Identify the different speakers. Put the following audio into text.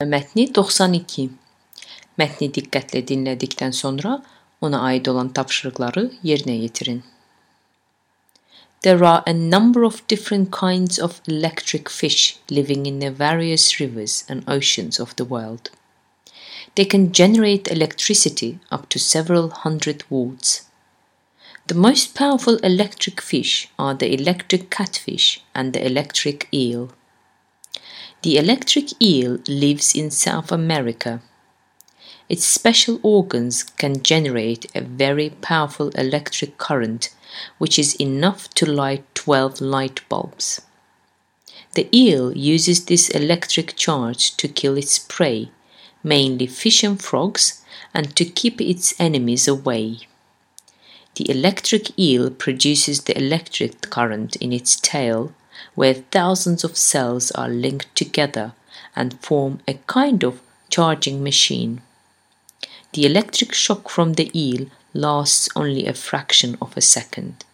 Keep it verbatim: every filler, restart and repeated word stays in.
Speaker 1: Metni doksan iki. Metni dikkatle dinledikten sonra ona ait olan tapşırıkları yerine getirin. There are a number of different kinds of electric fish living in the various rivers and oceans of the world. They can generate electricity up to several hundred watts. The most powerful electric fish are the electric catfish and the electric eel. The electric eel lives in South America. Its special organs can generate a very powerful electric current, which is enough to light twelve light bulbs. The eel uses this electric charge to kill its prey, mainly fish and frogs, and to keep its enemies away. The electric eel produces the electric current in its tail, where thousands of cells are linked together and form a kind of charging machine. The electric shock from the eel lasts only a fraction of a second.